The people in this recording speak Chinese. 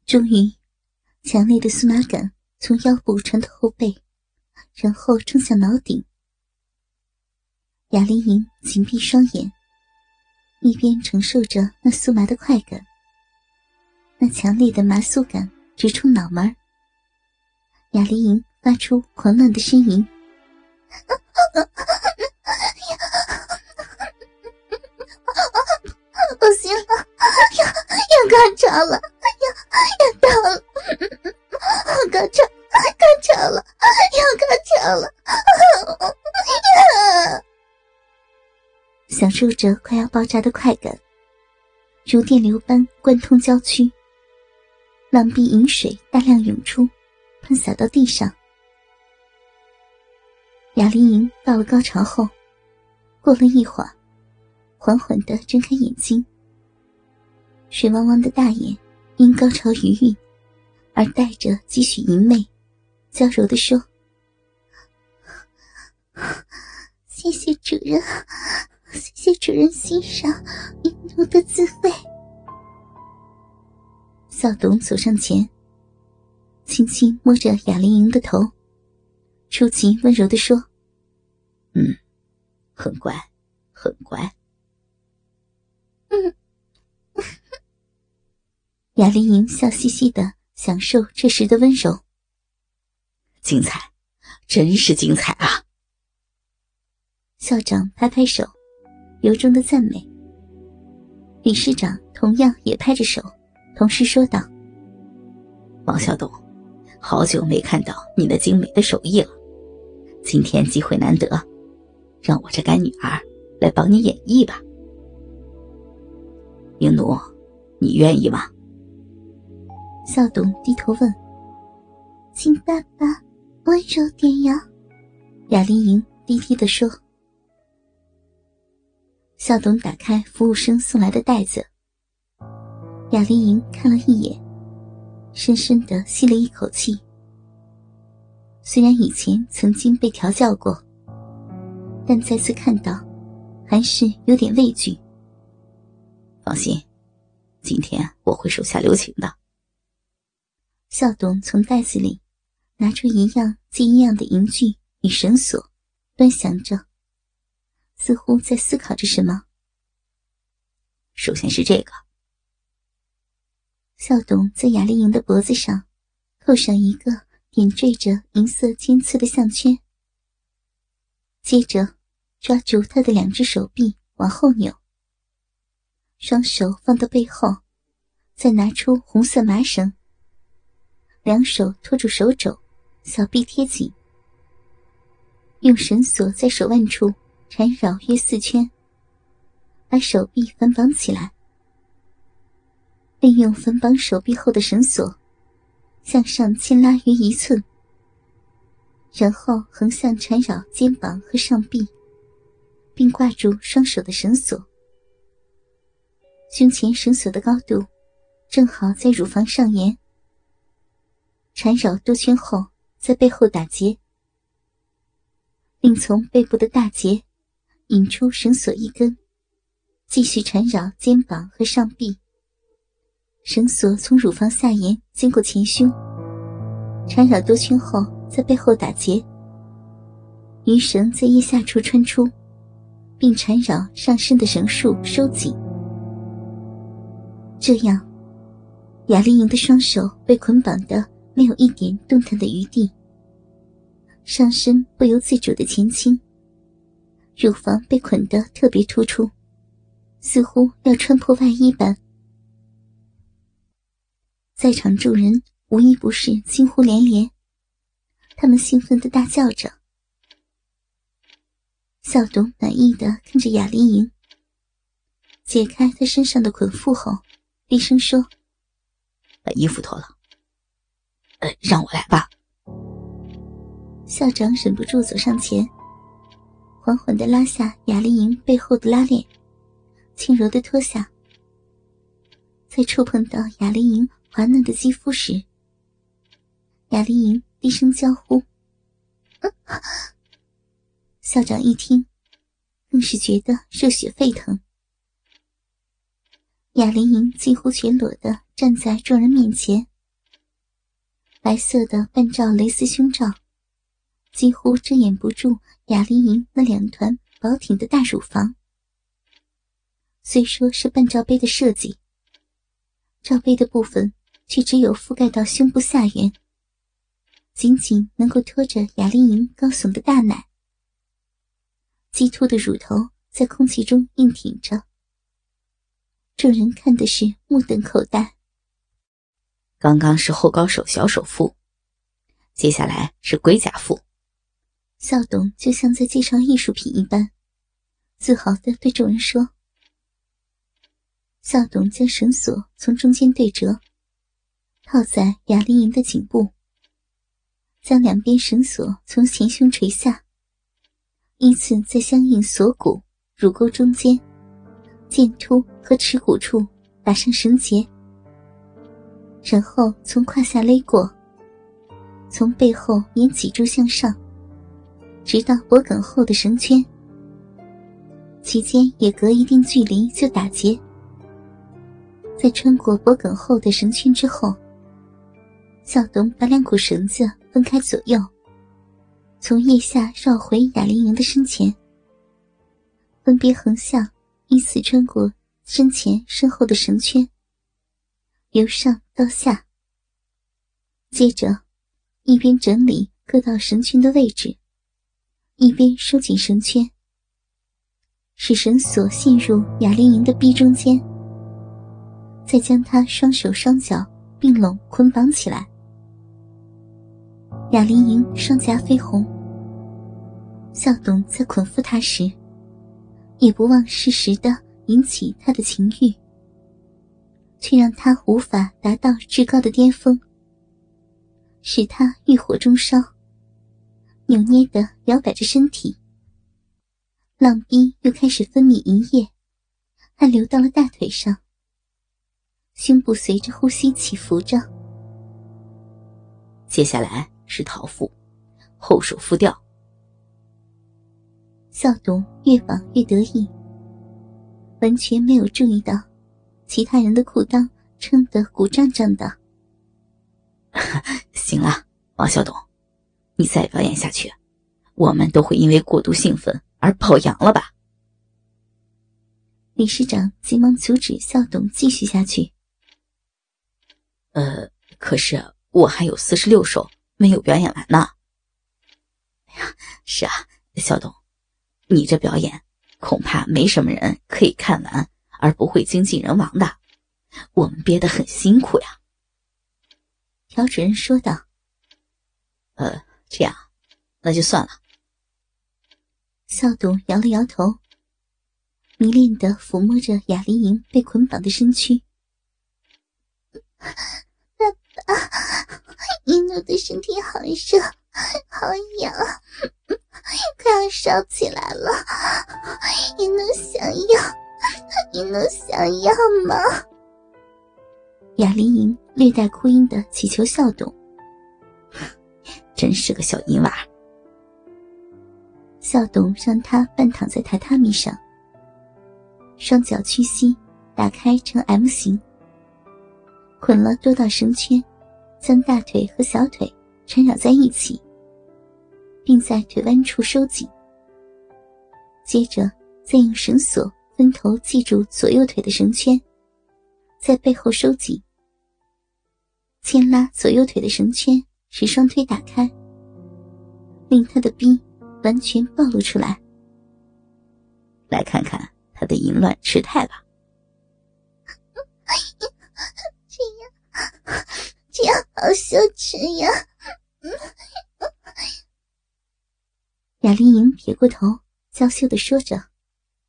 终于，强烈的酥麻感从腰部传到后背，然后冲向脑顶。雅丽莹紧闭双眼，一边承受着那酥麻的快感，那强烈的麻酥感直冲脑门。雅丽莹发出狂乱的呻吟，不行了，要高潮了，要到了，高潮了，要高潮了，享受着快要爆炸的快感，如电流般贯通娇躯，浪碧饮水大量涌出，喷洒到地上。雅丽莹到了高潮后，过了一会儿，缓缓地睁开眼睛，水汪汪的大眼因高潮余韵而带着几许淫媚，娇柔地说：谢谢主人，谢谢主人欣赏淫奴的滋味。小董走上前，轻轻摸着雅丽莹的头，出奇温柔地说： 很乖，很乖。 雅丽莹笑嘻嘻地享受这时的温柔。 精彩，真是精彩啊！ 校长拍拍手，由衷的赞美。理事长同样也拍着手，同时说道： 王小董，好久没看到你那精美的手艺了，今天机会难得，让我这干女儿来帮你演绎吧。英奴，你愿意吗？ 校董低头问。请爸爸温柔点呀。雅丽莹低低地说。校董打开服务生送来的袋子，雅丽莹看了一眼，深深地吸了一口气。虽然以前曾经被调教过，但再次看到还是有点畏惧。 放心，今天我会手下留情的。 校董从袋子里拿出一样接一样的银具与绳索，端详着，似乎在思考着什么。 首先是这个。 校董在雅丽莹的脖子上扣上一个点缀着银色尖刺的项圈，接着抓住她的两只手臂往后扭，双手放到背后，再拿出红色麻绳，两手托住手肘，小臂贴紧，用绳索在手腕处缠绕约4圈，把手臂反绑起来，利用反绑手臂后的绳索向上牵拉约1寸，然后横向缠绕肩膀和上臂，并挂住双手的绳索。胸前绳索的高度正好在乳房上沿，缠绕多圈后在背后打结，并从背部的大结引出绳索一根，继续缠绕肩膀和上臂。绳索从乳房下沿经过前胸，缠绕多圈后在背后打结，鱼绳在腋下处穿出，并缠绕上身的绳束收紧。这样，雅丽莹的双手被捆绑得没有一点动弹的余地，上身不由自主地前倾，乳房被捆得特别突出，似乎要穿破外衣般。在场众人无一不是惊呼连连，他们兴奋地大叫着。校董满意地看着雅丽莹，解开她身上的捆缚后低声说： 把衣服脱了。让我来吧。 校长忍不住走上前，缓缓地拉下雅丽莹背后的拉链，轻柔地脱下。在触碰到雅丽莹滑嫩的肌肤时，雅丽莹低声娇呼：校长一听，更是觉得热血沸腾。雅丽莹近乎全裸地站在众人面前， 白色的半罩蕾丝胸罩几乎遮掩不住雅丽莹那两团饱挺的大乳房。虽说是半罩杯的设计，罩杯的部分却只有覆盖到胸部下缘，仅仅能够托着雅丽莹高耸的大奶，鸡突的乳头在空气中硬挺着，众人看的是目瞪口呆。 刚刚是后高手小手腹，接下来是龟甲腹。 校董就像在介绍艺术品一般，自豪地对众人说。校董将绳索从中间对折，套在雅丽莹的颈部，将两边绳索从前胸垂下，依次在相应锁骨、乳沟中间、剑突和耻骨处打上绳结，然后从胯下勒过，从背后沿脊柱向上，直到脖梗后的绳圈，其间也隔一定距离就打结。在穿过脖梗后的绳圈之后，校董把两股绳子分开左右，从腋下绕回雅丽莹的身前，分别横向依次穿过身前身后的绳圈，由上到下。接着一边整理各道绳圈的位置，一边收紧绳圈，使绳索陷入雅丽莹的臂中间，再将她双手双脚并拢捆绑起来。雅丽莹双颊绯红，校董在捆缚她时也不忘适时地引起她的情欲，却让她无法达到至高的巅峰，使她欲火中烧，扭捏地摇摆着身体。浪逼又开始分泌淫液，还流到了大腿上，胸部随着呼吸起伏着。 接下来是桃腹，后手复吊。 校董越绑越得意，完全没有注意到其他人的裤裆撑得鼓胀胀的。 行了，王校董，你再表演下去，我们都会因为过度兴奋而爆阳了吧？ 理事长急忙阻止校董继续下去。 可是我还有46首没有表演完呢。哎呀，是啊，校董，你这表演恐怕没什么人可以看完而不会精尽人亡的，我们憋得很辛苦呀。 朴主任说道。 这样，那就算了。 校董摇了摇头，迷恋地抚摸着雅丽莹被捆绑的身躯。爸爸，一诺的身体好热，好痒，快要烧起来了，一诺想要，一诺想要吗？雅丽莹略带哭音地祈求校董。 真是个小淫娃。 校董让她半躺在榻榻米上，双脚屈膝，打开成 M 型，捆了多道绳圈，将大腿和小腿缠绕在一起，并在腿弯处收紧。接着再用绳索分头系住左右腿的绳圈，在背后收紧，牵拉左右腿的绳圈，使双腿打开，令他的逼完全暴露出来。 来看看他的淫乱痴态吧。 这样好羞耻呀。雅丽莹撇过头，娇羞地说着。